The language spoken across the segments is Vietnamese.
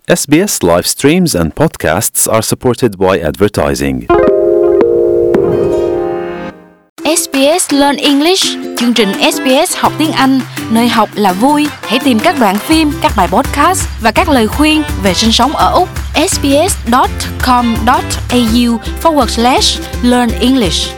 SBS live streams and podcasts are supported by advertising. SBS Learn English, chương trình SBS học tiếng Anh, nơi học là vui. Hãy tìm các đoạn phim, các bài podcast và các lời khuyên về sinh sống ở Úc. sbs.com.au/learn English.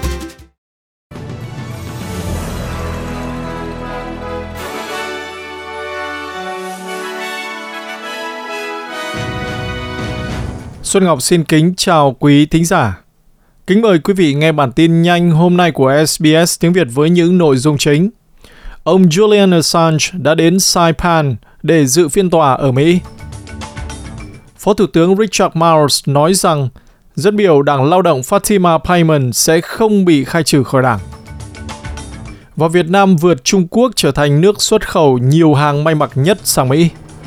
Xuân Ngọc xin kính chào quý thính giả. Kính mời quý vị nghe bản tin nhanh hôm nay của SBS tiếng Việt với những nội dung chính. Ông Julian Assange đã đến Saipan để dự phiên tòa ở Mỹ. Phó Thủ tướng Richard Marles nói rằng dân biểu Đảng Lao động Fatima Payman sẽ không bị khai trừ khỏi đảng. Và Việt Nam vượt Trung Quốc trở thành nước xuất khẩu nhiều hàng may mặc nhất sang Mỹ.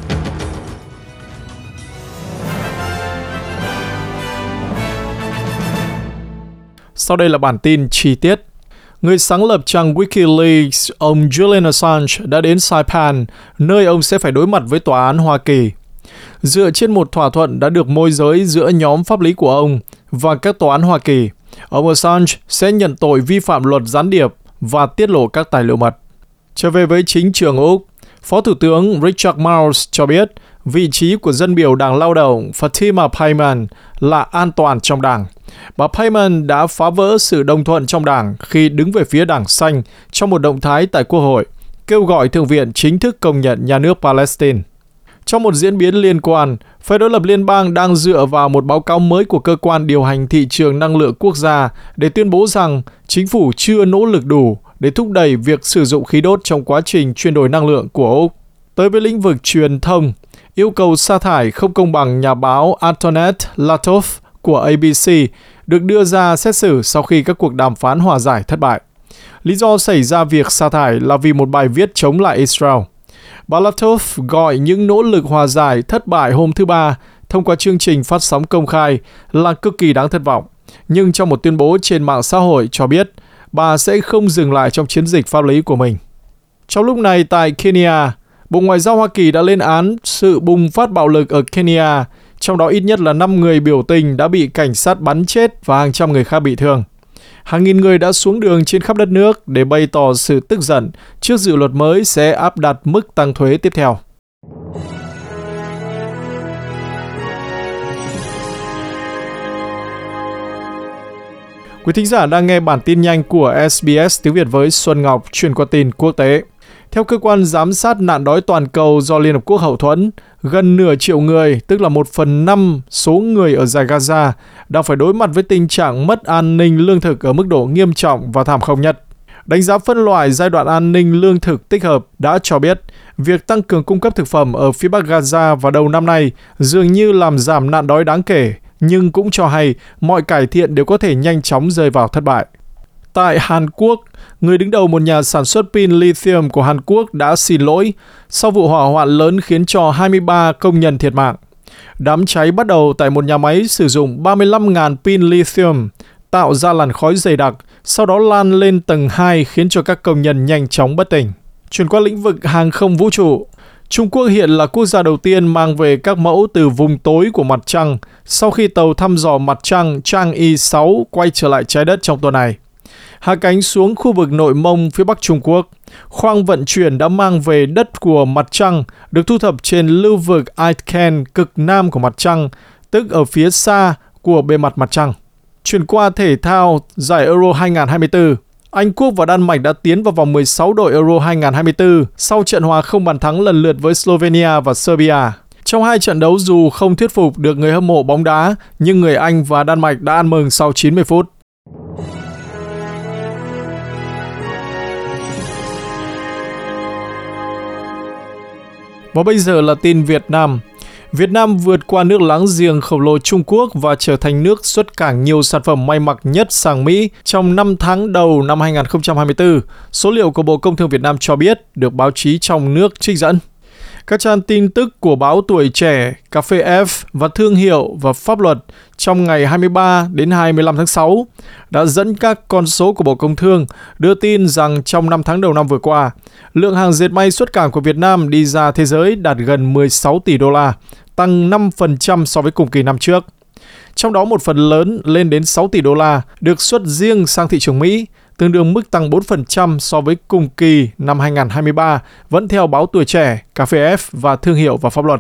Sau đây là bản tin chi tiết. Người sáng lập trang Wikileaks, ông Julian Assange đã đến Saipan, nơi ông sẽ phải đối mặt với tòa án Hoa Kỳ. Dựa trên một thỏa thuận đã được môi giới giữa nhóm pháp lý của ông và các tòa án Hoa Kỳ, ông Assange sẽ nhận tội vi phạm luật gián điệp và tiết lộ các tài liệu mật. Trở về với chính trường Úc, Phó Thủ tướng Richard Marles cho biết vị trí của dân biểu Đảng Lao động Fatima Payman là an toàn trong đảng. Bà Payman đã phá vỡ sự đồng thuận trong đảng khi đứng về phía Đảng Xanh trong một động thái tại Quốc hội, kêu gọi Thượng viện chính thức công nhận nhà nước Palestine. Trong một diễn biến liên quan, phe đối lập liên bang đang dựa vào một báo cáo mới của Cơ quan Điều hành Thị trường Năng lượng Quốc gia để tuyên bố rằng chính phủ chưa nỗ lực đủ để thúc đẩy việc sử dụng khí đốt trong quá trình chuyển đổi năng lượng của Úc. Tới với lĩnh vực truyền thông, yêu cầu sa thải không công bằng nhà báo Antoinette Lattouf của ABC được đưa ra xét xử sau khi các cuộc đàm phán hòa giải thất bại. Lý do xảy ra việc sa thải là vì một bài viết chống lại Israel. Bà Lattouf gọi những nỗ lực hòa giải thất bại hôm thứ Ba thông qua chương trình phát sóng công khai là cực kỳ đáng thất vọng, nhưng trong một tuyên bố trên mạng xã hội cho biết bà sẽ không dừng lại trong chiến dịch pháp lý của mình. Trong lúc này tại Kenya, Bộ Ngoại giao Hoa Kỳ đã lên án sự bùng phát bạo lực ở Kenya, trong đó ít nhất là 5 người biểu tình đã bị cảnh sát bắn chết và hàng trăm người khác bị thương. Hàng nghìn người đã xuống đường trên khắp đất nước để bày tỏ sự tức giận trước dự luật mới sẽ áp đặt mức tăng thuế tiếp theo. Quý thính giả đang nghe bản tin nhanh của SBS tiếng Việt với Xuân Ngọc chuyển qua tin quốc tế. Theo cơ quan giám sát nạn đói toàn cầu do Liên Hợp Quốc hậu thuẫn, gần nửa triệu người, tức là 1/5 số người ở dải Gaza, đang phải đối mặt với tình trạng mất an ninh lương thực ở mức độ nghiêm trọng và thảm khốc nhất. Đánh giá phân loại giai đoạn an ninh lương thực tích hợp đã cho biết việc tăng cường cung cấp thực phẩm ở phía Bắc Gaza vào đầu năm nay dường như làm giảm nạn đói đáng kể, nhưng cũng cho hay mọi cải thiện đều có thể nhanh chóng rơi vào thất bại. Tại Hàn Quốc, người đứng đầu một nhà sản xuất pin lithium của Hàn Quốc đã xin lỗi sau vụ hỏa hoạn lớn khiến cho 23 công nhân thiệt mạng. Đám cháy bắt đầu tại một nhà máy sử dụng 35.000 pin lithium, tạo ra làn khói dày đặc, sau đó lan lên tầng 2 khiến cho các công nhân nhanh chóng bất tỉnh. Chuyển qua lĩnh vực hàng không vũ trụ, Trung Quốc hiện là quốc gia đầu tiên mang về các mẫu từ vùng tối của mặt trăng sau khi tàu thăm dò mặt trăng Chang'e 6 quay trở lại trái đất trong tuần này. Hạ cánh xuống khu vực Nội Mông phía Bắc Trung Quốc, khoang vận chuyển đã mang về đất của mặt trăng được thu thập trên lưu vực Aitken cực nam của mặt trăng, tức ở phía xa của bề mặt mặt trăng. Chuyển qua thể thao giải Euro 2024, Anh Quốc và Đan Mạch đã tiến vào vòng 16 đội Euro 2024 sau trận hòa không bàn thắng lần lượt với Slovenia và Serbia. Trong hai trận đấu dù không thuyết phục được người hâm mộ bóng đá, nhưng người Anh và Đan Mạch đã ăn mừng sau 90 phút. Và bây giờ là tin Việt Nam. Việt Nam vượt qua nước láng giềng khổng lồ Trung Quốc và trở thành nước xuất cảng nhiều sản phẩm may mặc nhất sang Mỹ trong 5 tháng đầu năm 2024. Số liệu của Bộ Công Thương Việt Nam cho biết được báo chí trong nước trích dẫn. Các trang tin tức của báo Tuổi Trẻ, Cà phê F và Thương hiệu và Pháp luật trong ngày 23 đến 25 tháng 6 đã dẫn các con số của Bộ Công Thương đưa tin rằng trong 5 tháng đầu năm vừa qua, lượng hàng dệt may xuất cảng của Việt Nam đi ra thế giới đạt gần 16 tỷ đô la, tăng 5% so với cùng kỳ năm trước. Trong đó một phần lớn lên đến 6 tỷ đô la được xuất riêng sang thị trường Mỹ, tương đương mức tăng 4% so với cùng kỳ năm 2023, vẫn theo báo Tuổi Trẻ, Cà phê F và Thương hiệu và Pháp luật.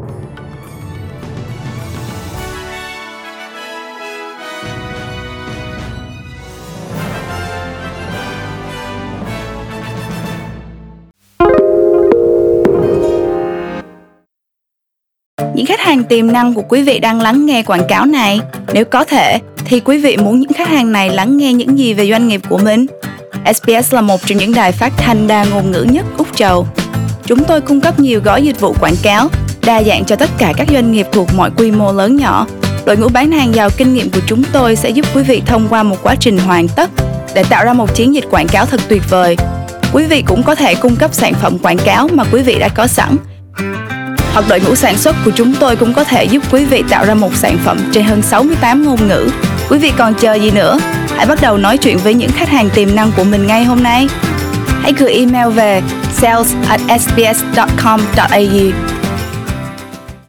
Những khách hàng tiềm năng của quý vị đang lắng nghe quảng cáo này. Nếu có thể, thì quý vị muốn những khách hàng này lắng nghe những gì về doanh nghiệp của mình? SBS là một trong những đài phát thanh đa ngôn ngữ nhất Úc Châu. Chúng tôi cung cấp nhiều gói dịch vụ quảng cáo, đa dạng cho tất cả các doanh nghiệp thuộc mọi quy mô lớn nhỏ. Đội ngũ bán hàng giàu kinh nghiệm của chúng tôi sẽ giúp quý vị thông qua một quá trình hoàn tất để tạo ra một chiến dịch quảng cáo thật tuyệt vời. Quý vị cũng có thể cung cấp sản phẩm quảng cáo mà quý vị đã có sẵn. Hoặc đội ngũ sản xuất của chúng tôi cũng có thể giúp quý vị tạo ra một sản phẩm trên hơn 68 ngôn ngữ. Quý vị còn chờ gì nữa? Hãy bắt đầu nói chuyện với những khách hàng tiềm năng của mình ngay hôm nay. Hãy gửi email về sales@sbs.com.au